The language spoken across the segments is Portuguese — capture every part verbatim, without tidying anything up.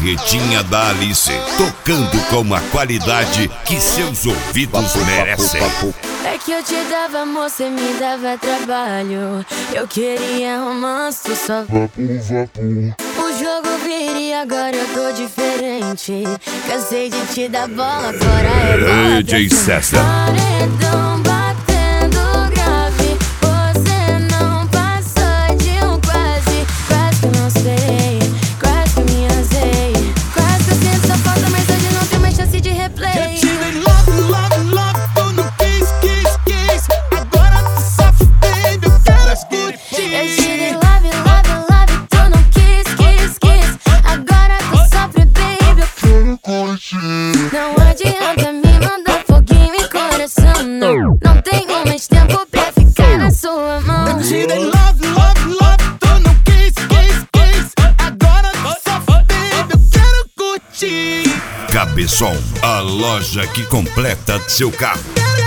Carretinha da Alice, tocando com a qualidade que seus ouvidos merecem. É que eu te dava amor, cê me dava trabalho. Eu queria romance, tu só vapo, vapo. O jogo vira e agora eu tô diferente. Cansei de te dar bola, agora é bola. D J César. Paredão batendo grave. Você não passou de um quase. Quase que eu não esperei, quase que eu me azei. Quase que eu sinto sua falta, mas hoje não tem mais chance de replay. Eu te dei love, love, love, tu não quis, quis, quis. Agora tu sofre, baby, eu quero curtir. Eu te dei love, love, love, tu não quis, quis, quis. Agora tu sofre, baby, eu quero curtir. Não adianta me mandar foguinho em coração, não. Não tenho mais tempo pra ficar na sua mão. Eu te dei love, love, love, tu não quis, quis, quis. Agora tu sofre, baby, eu quero curtir. Cabeção, a loja que completa seu carro.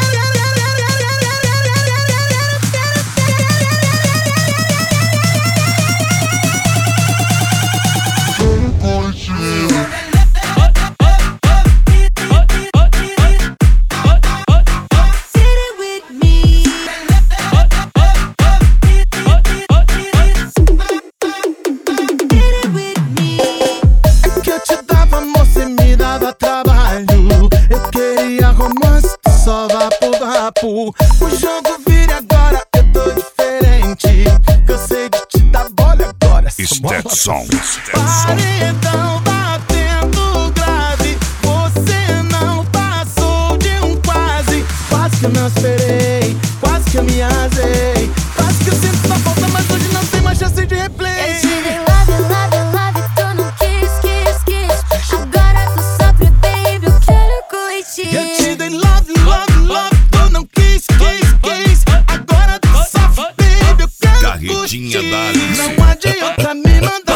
Só vapo, vapo. O jogo vira agora, eu tô diferente. Cansei de te dar bola agora. Stetson, Paredão batendo grave. Você não passou de um quase. Quase que eu não esperei, quase que eu me azei. Quase que eu sinto sua falta, mas hoje não tem mais chance de replay. Eu te dei love, love, love, tu não quis, quis, quis. Agora tu sofre, baby, eu quero curtir. Eu te dei love, love, love, tu não quis, quis, quis. Agora tu sofre, baby, eu quero Carretinha curtir. da Alice. Não adianta me mandar